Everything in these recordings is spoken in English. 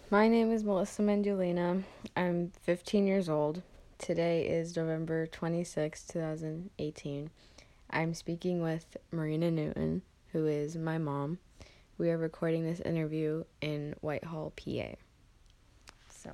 My name is Melissa Mandulina. I'm 15 years old. Today is November 26, 2018. I'm speaking with Marina Newton, who is my mom. We are recording this interview in Whitehall, PA. So,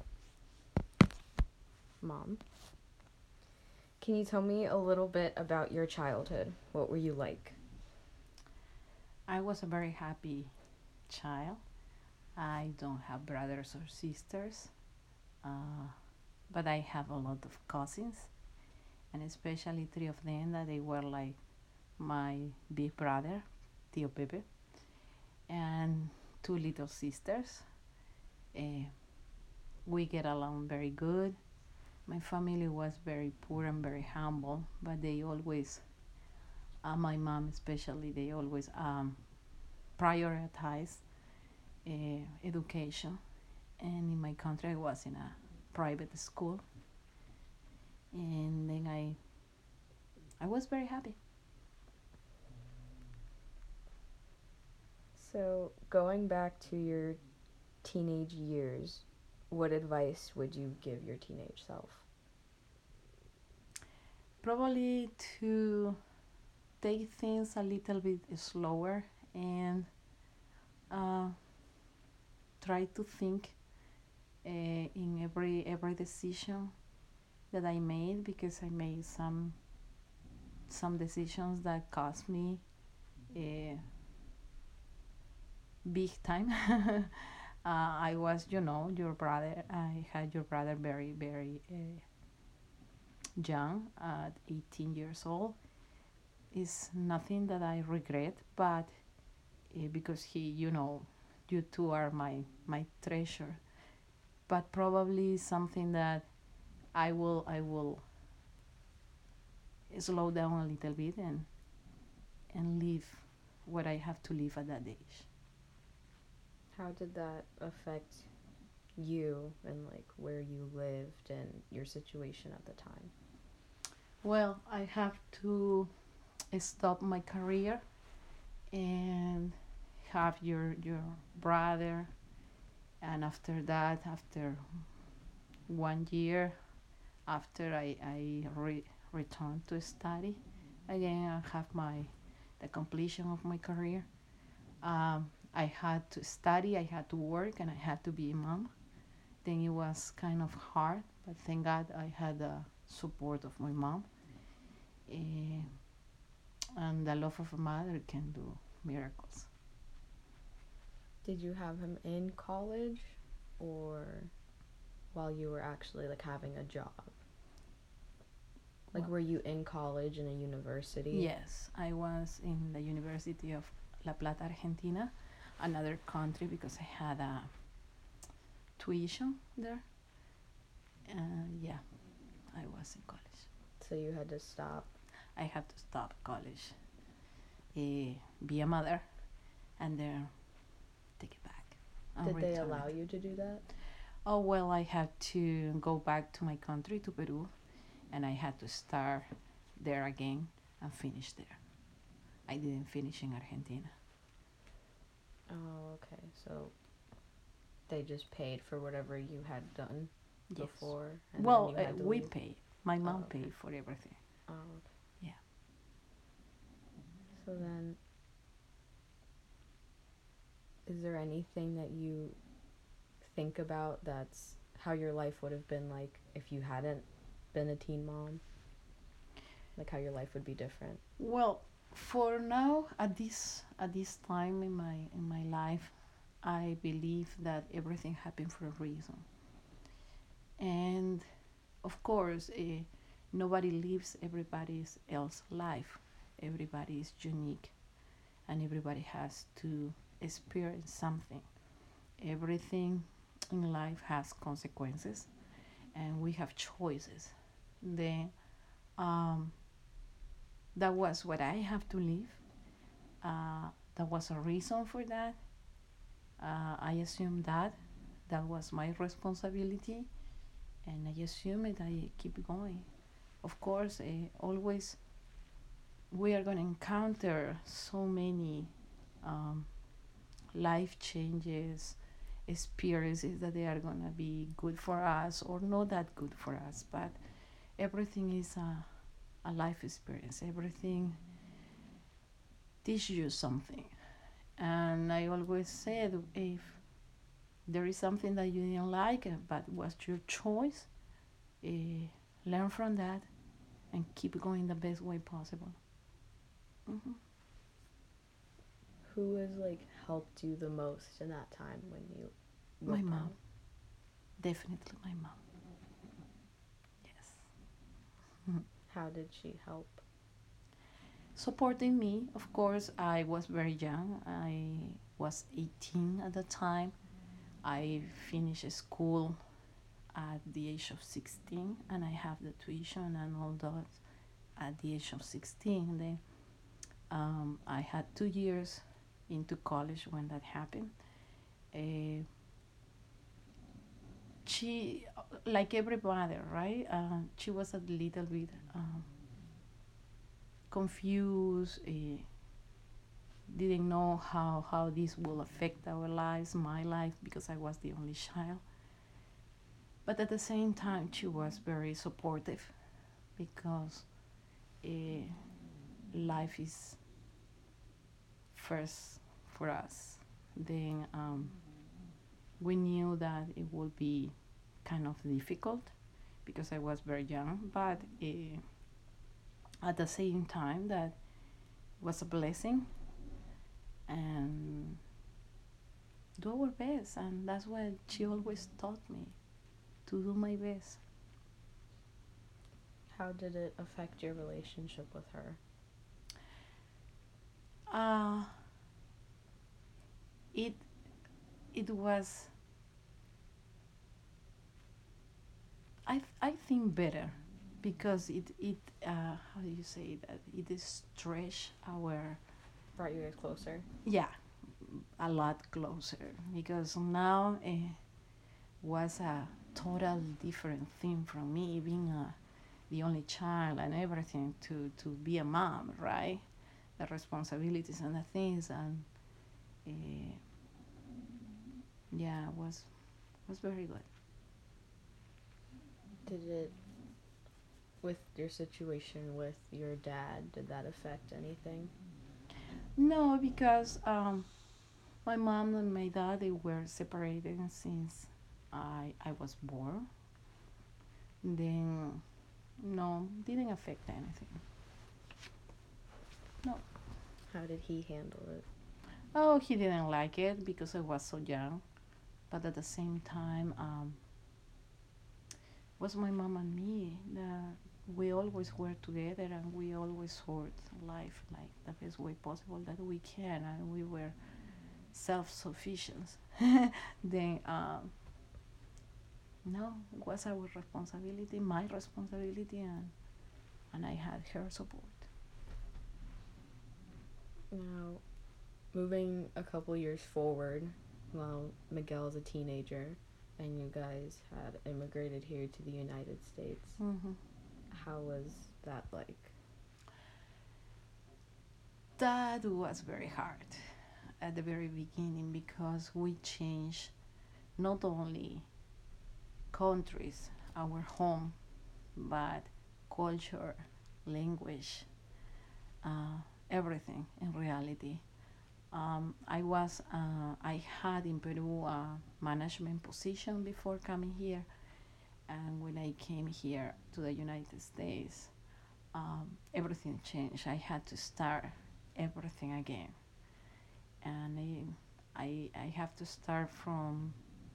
Mom, can you tell me a little bit about your childhood? What were you like? I was a very happy child. I don't have brothers or sisters, uh, but I have a lot of cousins, and especially three of them that they were like my big brother, Tio Pepe, and two little sisters. Uh, we get along very good. My family was very poor and very humble, but they always, my mom especially, they always prioritize education. And in my country, I was in a private school, and then I was very happy. So, going back to your teenage years, what advice would you give your teenage self? Probably to take things a little bit slower and uh, try to think in every decision that I made, because I made some decisions that cost me uh, big time. I was, your brother. I had your brother very young, at 18 years old. Is nothing that I regret, but because you two are my treasure. But probably something that I will slow down a little bit and live what I have to live at that age. How did that affect you and like where you lived and your situation at the time? Well, I have to stop my career and have your brother, and after that, after 1 year, after I returned to study again, I have the completion of my career. I had to study, I had to work, and I had to be a mom. Then it was kind of hard, but thank God I had the support of my mom. Eh, and the love of a mother can do miracles. Did you have him in college or while you were actually like having a job? Like, Well, were you in college in a university? yes, I was in the University of La Plata, Argentina, another country, because I had a tuition there. Yeah, I was in college. So you had to stop. I had to stop college, be a mother, and then take it back and Did they return allow it. you to do that? Oh, well, I had to go back to my country, to Peru, and I had to start there again and finish there. I didn't finish in Argentina. Oh, okay. So they just paid for whatever you had done Yes. before, and then Well, you had to we leave. paid. My Oh, mom okay. paid for everything. Oh, okay. Yeah. So then, is there anything that you think about that's how your life would have been like if you hadn't been a teen mom? Like how your life would be different? Well, for now, at this time in my life, I believe that everything happened for a reason. And of course, nobody lives everybody's else life. Everybody is unique, and everybody has to experience something. Everything in life has consequences, and we have choices. Then um, that was what I have to live. That was a reason for that. I assume that was my responsibility, and I assume it. I keep going. Of course, always we are going to encounter so many um, life changes, experiences that they are gonna be good for us or not that good for us. But everything is a life experience. Everything teaches you something. And I always said, if there is something that you didn't like, but was your choice, uh, learn from that and keep going the best way possible. Hmm. Who has like helped you the most in that time when you My with mom, them? definitely my mom. Yes. How did she help? Supporting me, of course. I was very young. I was 18 at the time. I finished school at the age of 16, and I have the tuition and all that at the age of 16. Then I had 2 years into college when that happened. Uh, she, like every mother, right? She was a little bit confused, didn't know how this will affect our lives, my life, because I was the only child. But at the same time, she was very supportive because uh, life is first for us. Then we knew that it would be kind of difficult because I was very young, but at the same time, that was a blessing, and do our best. And that's what she always taught me, to do my best. How did it affect your relationship with her? Uh, it it was, I think, better because it how do you say that, it stretched our, Brought you guys closer? yeah, a lot closer, because now it was a total different thing from me being the only child and everything to be a mom, right? The responsibilities and the things, and uh, yeah, was very good. Did it, with your situation with your dad, did that affect anything? No, because my mom and my dad, they were separated since I was born. Then no, didn't affect anything. No. How did he handle it? Oh, he didn't like it because I was so young. But at the same time, was my mom and me that we always were together, and we always sort life like the best way possible that we can, and we were self-sufficient. Then no, it was our responsibility, my responsibility, and I had her support. Now, moving a couple years forward, while Miguel's a teenager and you guys had immigrated here to the United States, Mm-hmm. how was that like? That was very hard at the very beginning because we changed not only countries, our home, but culture, language, everything in reality. I had in Peru a management position before coming here, and when I came here to the United States, everything changed. I had to start everything again, and I have to start from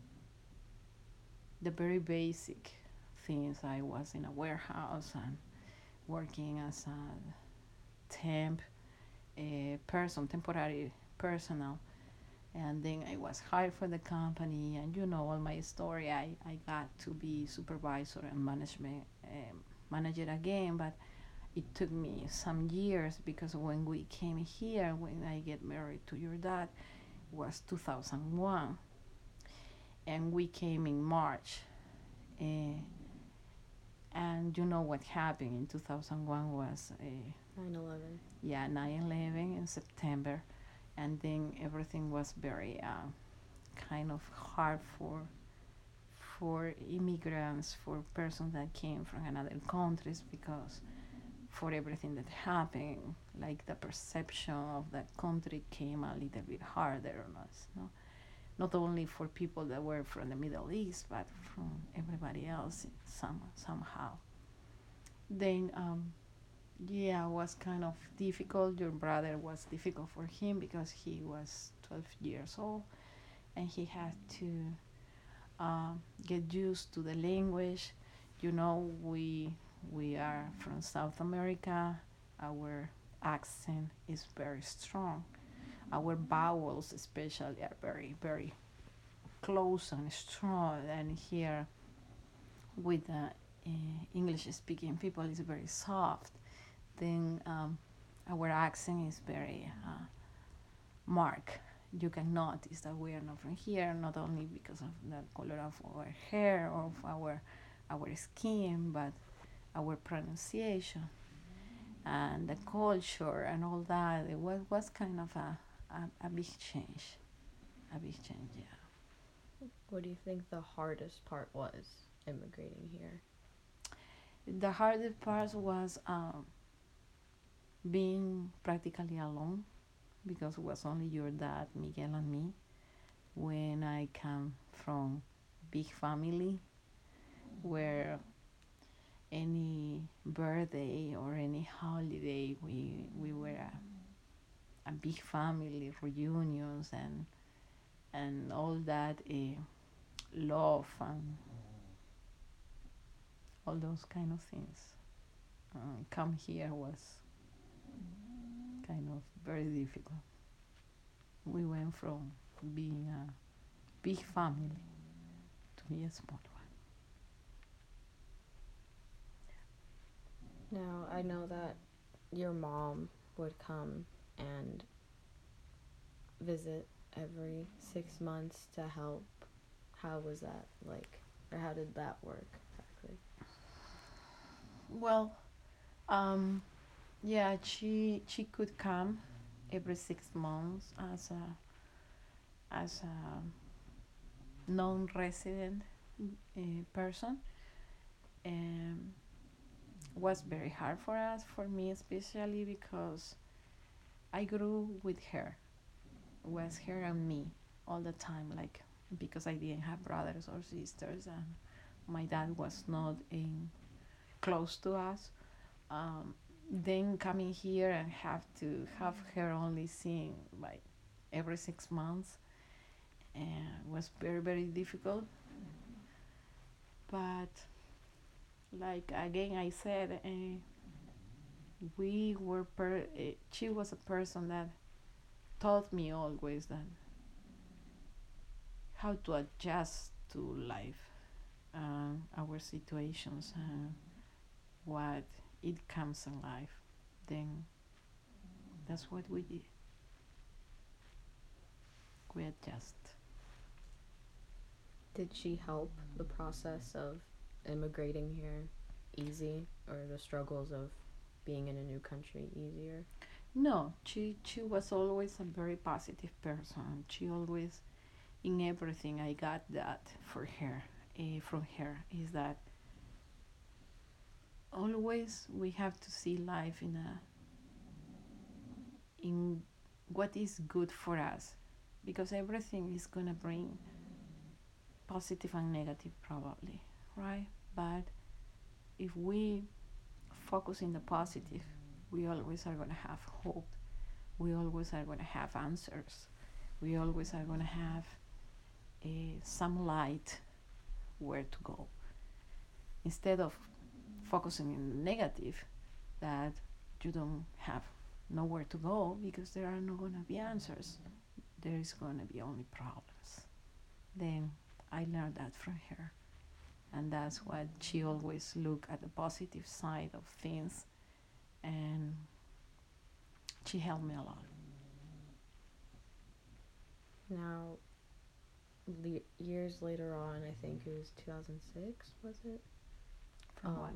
the very basic things. I was in a warehouse and working as a temp temporary personnel, and then I was hired for the company. And you know all my story. I got to be supervisor and management manager again, but it took me some years because when we came here, when I get married to your dad, was 2001, and we came in March. Uh, and you know what happened in 2001 was 9/11. yeah, 9/11 in September, and then everything was very kind of hard for immigrants, for persons that came from another countries, because for everything that happened, like the perception of that country came a little bit harder on us, no? Not only for people that were from the Middle East, but from everybody else somehow. Then, yeah, it was kind of difficult. Your brother was difficult for him because he was 12 years old and he had to get used to the language. You know, we are from South America. Our accent is very strong. Our vowels, especially, are very, very close and strong. And here, with the English-speaking people, is very soft. Then our accent is very marked. You can notice that we are not from here, not only because of the color of our hair or of our skin, but our pronunciation and the culture and all that. It was kind of a big change. A big change, yeah. What do you think the hardest part was immigrating here? The hardest part was being practically alone, because it was only your dad, Miguel, and me. When I come from big family where any birthday or any holiday we were a big family, reunions and all that love and all those kind of things. Come here was kind of very difficult. We went from being a big family to be a small one. Now, I know that your mom would come and visit every 6 months to help. How was that like? Or how did that work exactly? Well, yeah, she could come every 6 months as a non-resident person, and was very hard for us, for me especially, because I grew with her. It was her and me all the time, like, because I didn't have brothers or sisters, and my dad was not in close to us. Then coming here and have to have her only seeing like every 6 months, and was very, very difficult. But like again I said, she was a person that taught me always that how to adjust to life, our situations, what it comes in life. Then that's what we did. We adjust. Did she help the process of immigrating here easy, or the struggles of being in a new country easier? No, she was always a very positive person. She always, in everything, I got that for her, from her, is that always we have to see life in what is good for us, because everything is gonna bring positive and negative probably, right? But if we focus in the positive, we always are gonna have hope. We always are gonna have answers. We always are gonna have some light where to go, instead of focusing in the negative, that you don't have nowhere to go because there are not going to be answers. There is going to be only problems. Then I learned that from her, and that's what she always looked at the positive side of things, and she helped me a lot. Now, years later on, I think it was 2006, was it? From what?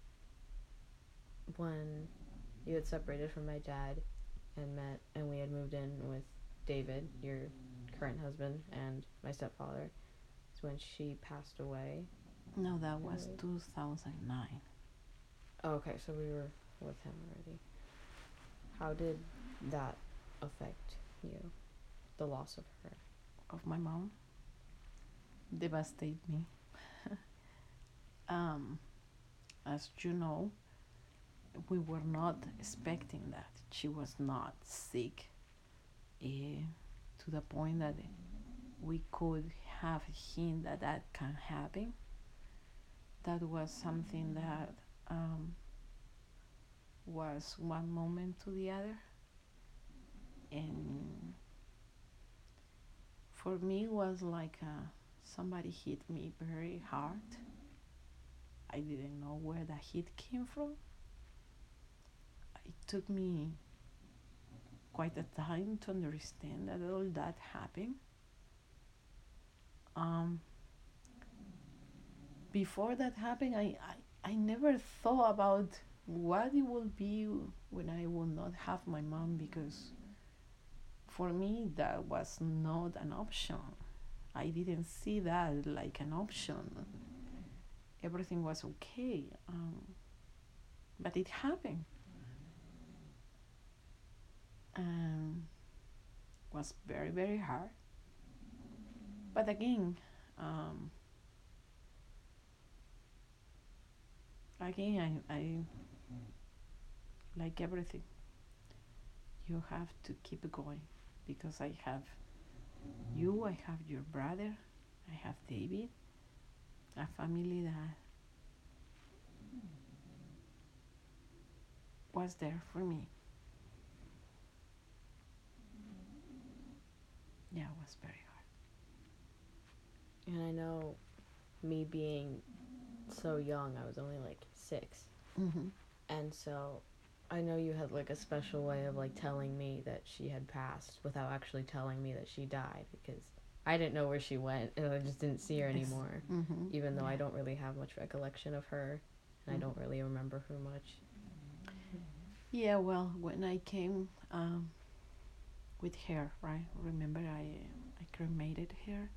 When you had separated from my dad and we had moved in with David, your current husband and my stepfather, is when she passed away. No, that was 2009. Okay, so we were with him already. How did that affect you, the loss of her? Of my mom devastated me. As you know, we were not expecting that. She was not sick to the point that we could have a hint that that can happen. That was something that was one moment to the other. And for me, it was like somebody hit me very hard. I didn't know where the hit came from. It took me quite a time to understand that all that happened. Before that happened, I never thought about what it would be when I would not have my mom, because for me that was not an option. I didn't see that like an option. Everything was okay, but it happened. Was very, very hard. But again, I like everything. You have to keep going, because I have you, I have your brother, I have David, a family that was there for me. Yeah, it was very hard. And I know, me being so young, I was only like 6. Mm-hmm. And so I know you had like a special way of like telling me that she had passed without actually telling me that she died, because I didn't know where she went and I just didn't see her anymore. Mm-hmm. Even though I don't really have much recollection of her and I don't really remember her much. Yeah, well, when I came with her, right? Remember, I cremated her.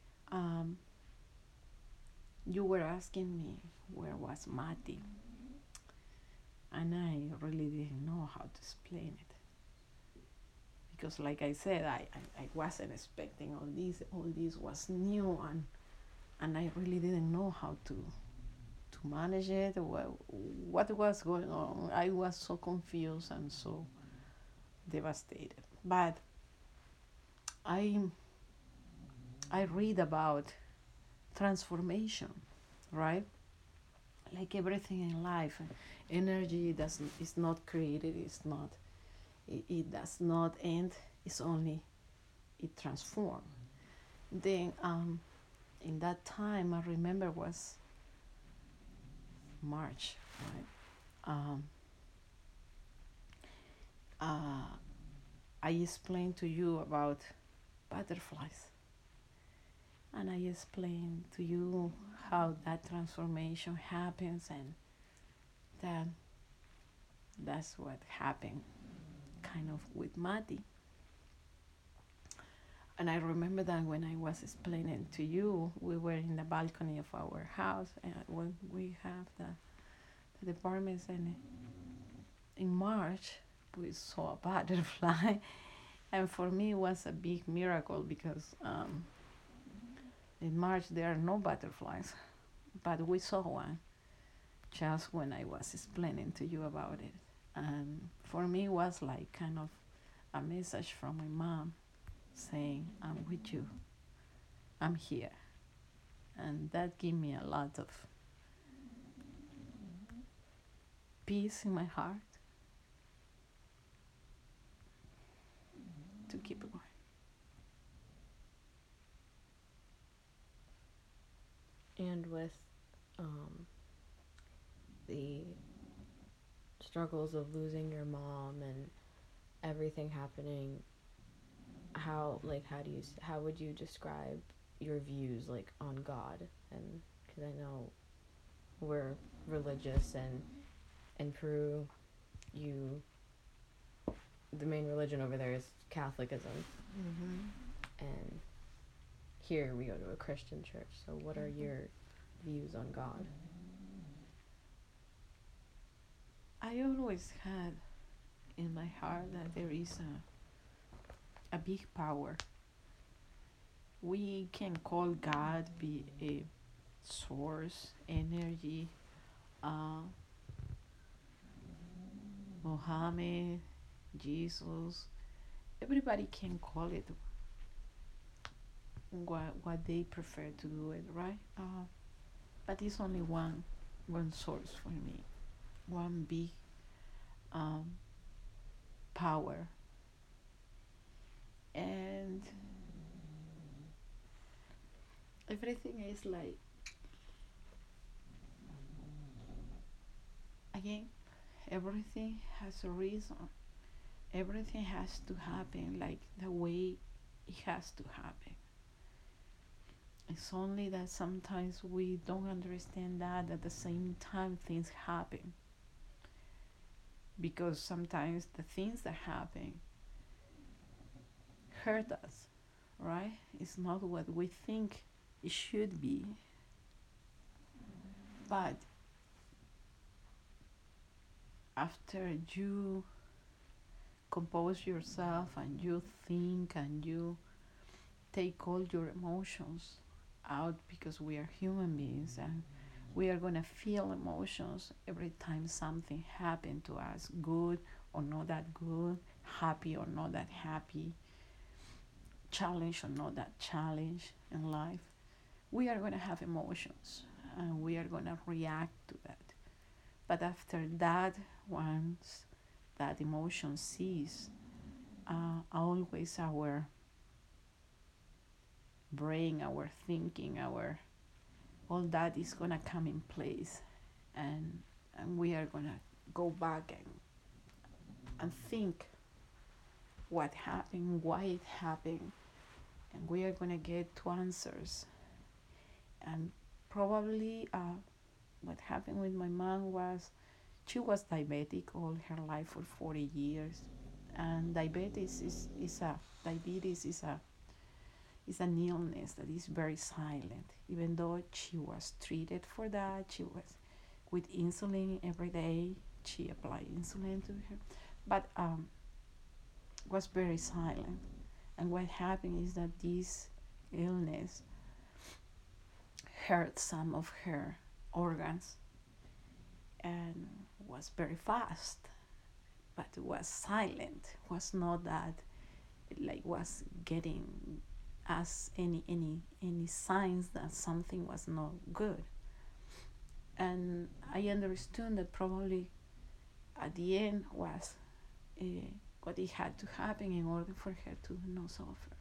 You were asking me where was Mati, and I really didn't know how to explain it, because, like I said, I wasn't expecting all this. All this was new, and I really didn't know how to manage it. What was going on? I was so confused and so devastated. But I read about transformation, right? Like everything in life, energy is not created. It does not end. It's only it transforms. Then in that time, I remember was March, right? I explained to you about butterflies, and I explained to you how that transformation happens, and that's what happened kind of with Mati. And I remember that when I was explaining to you, we were in the balcony of our house, and when we have the departments, and in March we saw a butterfly, and for me it was a big miracle, because in March there are no butterflies, but we saw one just when I was explaining to you about it. And for me it was like kind of a message from my mom saying, I'm with you, I'm here. And that gave me a lot of peace in my heart to keep going. And with the struggles of losing your mom and everything happening, how would you describe your views like on God? And because I know we're religious, and in Peru, the main religion over there is Catholicism. Mm-hmm. and here we go to a Christian church. So what are your views on God? I always had in my heart that there is a big power. We can call God be a source, energy, uh, Mohammed, Jesus. Everybody can call it what they prefer to do it, right? But it's only one source for me, one big um, power, and everything is like, again, everything has a reason. Everything has to happen like the way it has to happen. It's only that sometimes we don't understand that at the same time things happen, because sometimes the things that happen hurt us, right? It's not what we think it should be. But after you compose yourself and you think and you take all your emotions out, because we are human beings and we are going to feel emotions every time something happened to us, good or not that good, happy or not that happy, challenge or not that challenge in life. We are going to have emotions and we are going to react to that. But after that, once that emotion ceases, always our brain, our thinking, our all that is gonna come in place, and we are gonna go back and think what happened, why it happened, and we are gonna get to answers. And probably what happened with my mom was she was diabetic all her life for 40 years, and diabetes is an illness that is very silent. Even though she was treated for that, she was with insulin every day. She applied insulin to her, but was very silent. And what happened is that this illness hurt some of her organs and was very fast, but it was silent. Was not that like was getting us any signs that something was not good. And I understood that probably at the end was uh, what it had to happen in order for her to not suffer.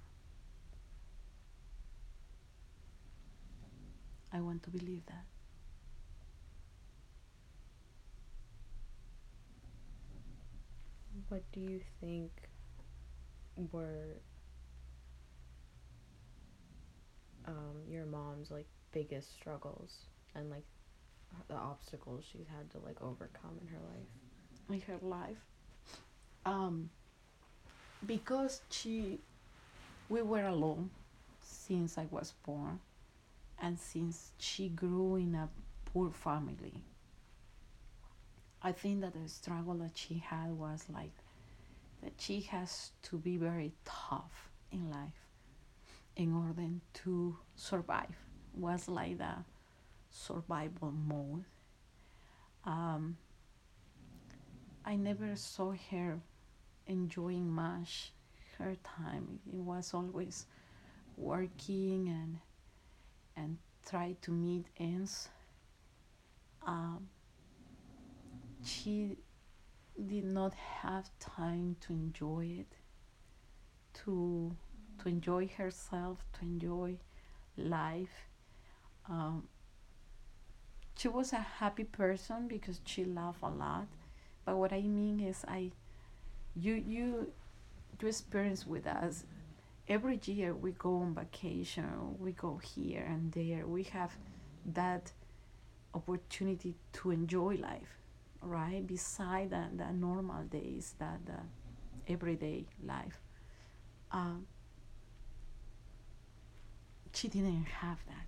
I want to believe that. What do you think were your mom's like biggest struggles and like the obstacles she's had to like overcome in her life? In her life, um, because we were alone since I was born, and since she grew in a poor family, I think that the struggle that she had was like that she has to be very tough in life in order to survive. Was like the survival mode. Um, I never saw her enjoying much her time. It was always working and try to meet ends. Um, she did not have time to enjoy it, to enjoy herself, to enjoy life. Um, she was a happy person because she laughed a lot. But what I mean is, you experience with us. Every year we go on vacation, we go here and there. We have that opportunity to enjoy life, right? Beside the normal days, that the everyday life. Um, she didn't have that.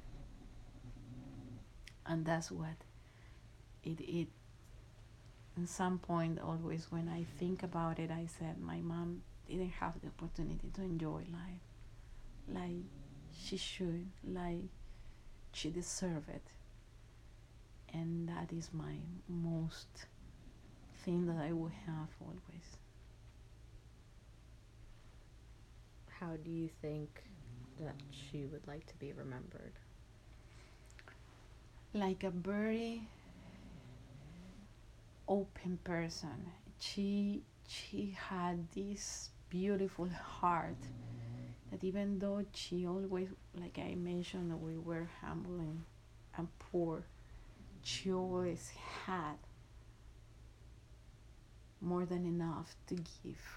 And that's what it in some point, always when I think about it, I said my mom didn't have the opportunity to enjoy life like she should, like she deserved it. And that is my most thing that I will have always. How do you think that she would like to be remembered? Like a very open person. She had this beautiful heart that even though she always, like I mentioned, we were humble and poor, she always had more than enough to give.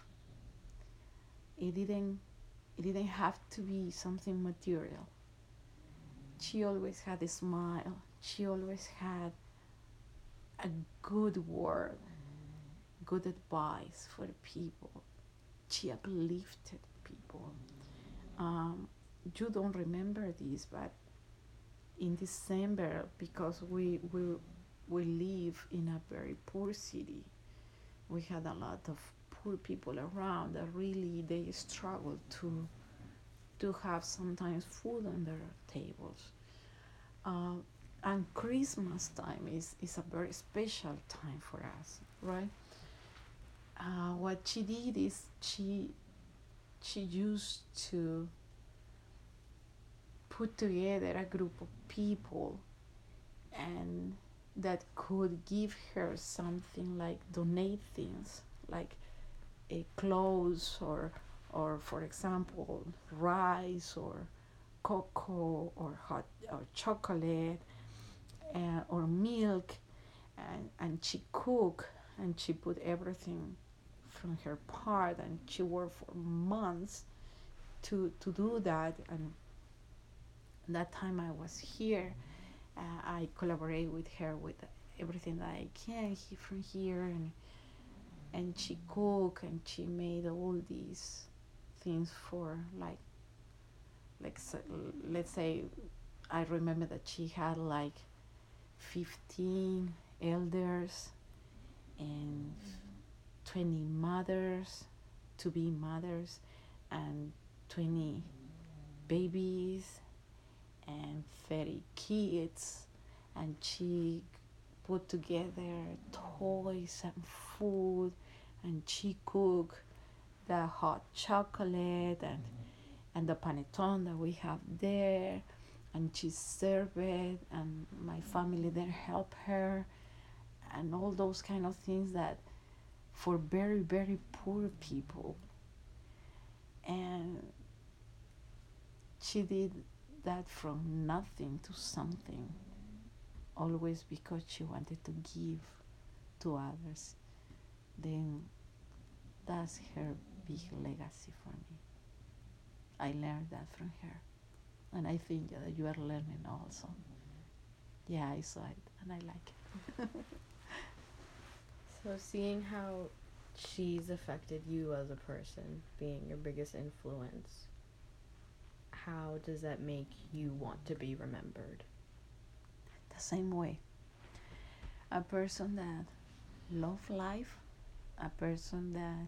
It didn't have to be something material. She always had a smile. She always had a good word, good advice for the people. She uplifted people. Um, you don't remember this, but in December, because we live in a very poor city, we had a lot of poor people around that really they struggled to have sometimes food on their tables. Uh, and Christmas time is a very special time for us, right? What she did is she used to put together a group of people and that could give her something, like donate things like a clothes or for example rice or cocoa or hot or chocolate or milk, and she cook and she put everything from her part, and she worked for months to do that. And that time I was here, I collaborate with her with everything that I can from here, and she cooked and she made all these things for like so, let's say I remember that she had like 15 elders and 20 mothers to be mothers and 20 babies and 30 kids, and she put together toys and food, and she cooked the hot chocolate and the panettone that we have there, and she served it, and my family then helped her, and all those kind of things that for very very poor people. And she did that from nothing to something, always because she wanted to give to others. Then that's her big legacy for me. I learned that from her, and I think that you are learning also. Yeah, I saw it and I like it. So, seeing how she's affected you as a person, being your biggest influence, how does that make you want to be remembered? The same way, a person that love life, a person that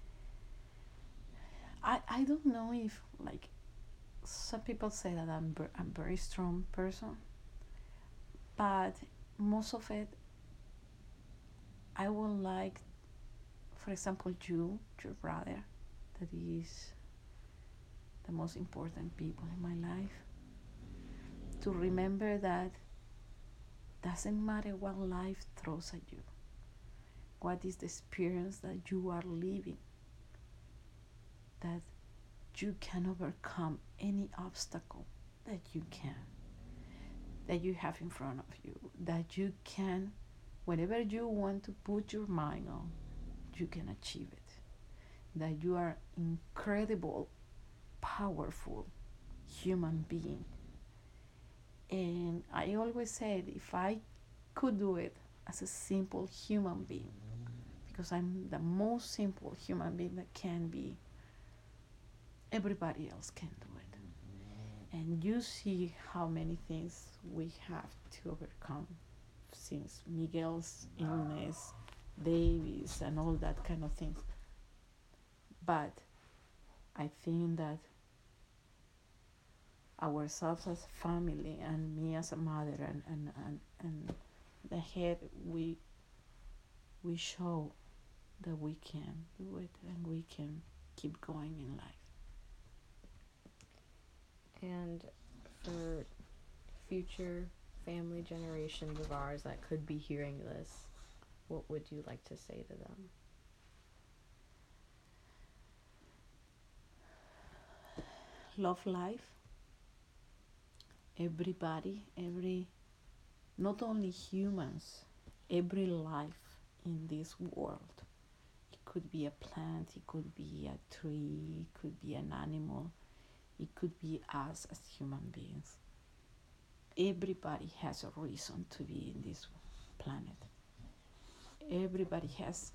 I don't know if, like, some people say that I'm a very strong person, but most of it I would like, for example, your brother, that is the most important people in my life, to remember that doesn't matter what life throws at you, what is the experience that you are living, that you can overcome any obstacle that you have in front of you, that you can, whatever you want to put your mind on, you can achieve it, that you are incredible, powerful human being. And I always said, if I could do it as a simple human being, because I'm the most simple human being that can be, everybody else can do it. And you see how many things we have to overcome since Miguel's illness, Davis, and all that kind of things. But I think that ourselves as a family and me as a mother and the head, we show that we can do it and we can keep going in life. And for future family generations of ours that could be hearing this, what would you like to say to them? Love life. Everybody, not only humans, every life in this world. It could be a plant, it could be a tree, it could be an animal, it could be us as human beings. Everybody has a reason to be in this planet. Everybody has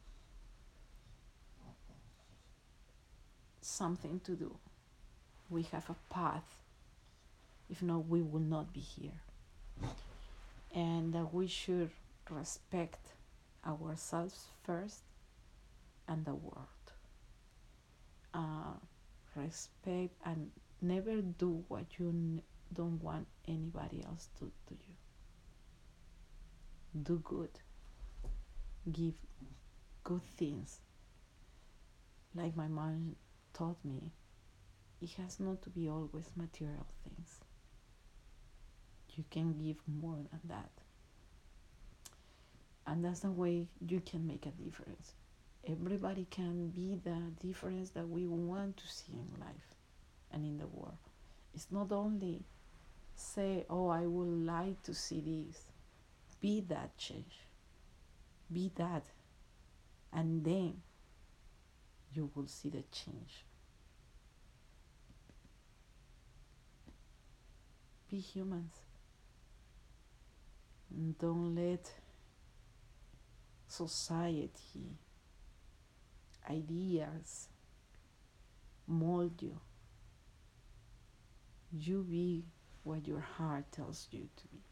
something to do. We have a path. If not, we will not be here. And we should respect ourselves first and the world. Respect and never do what you don't want anybody else to do you. Do good. Give good things. Like my mom taught me, it has not to be always material things. You can give more than that. And that's the way you can make a difference. Everybody can be the difference that we want to see in life and in the world. It's not only say, oh, I would like to see this. Be that change. Be that. And then you will see the change. Be humans. And don't let society, ideas mold you. You be what your heart tells you to be.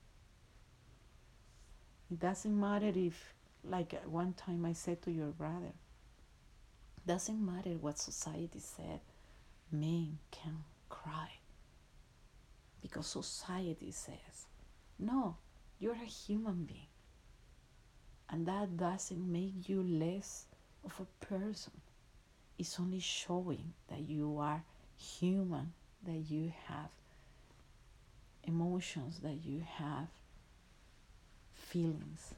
It doesn't matter if, like one time I said to your brother, doesn't matter what society said, men can cry. Because society says, no, you're a human being. And that doesn't make you less of a person. It's only showing that you are human, that you have emotions, that you have feelings.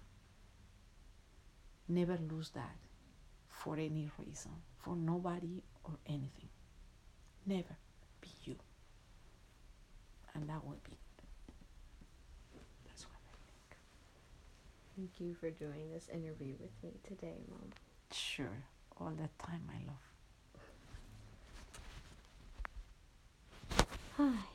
Never lose that for any reason, for nobody or anything. Never be you. And that would be, that's what I think. Thank you for doing this interview with me today, Mom. Sure, all the time, my love. Hi.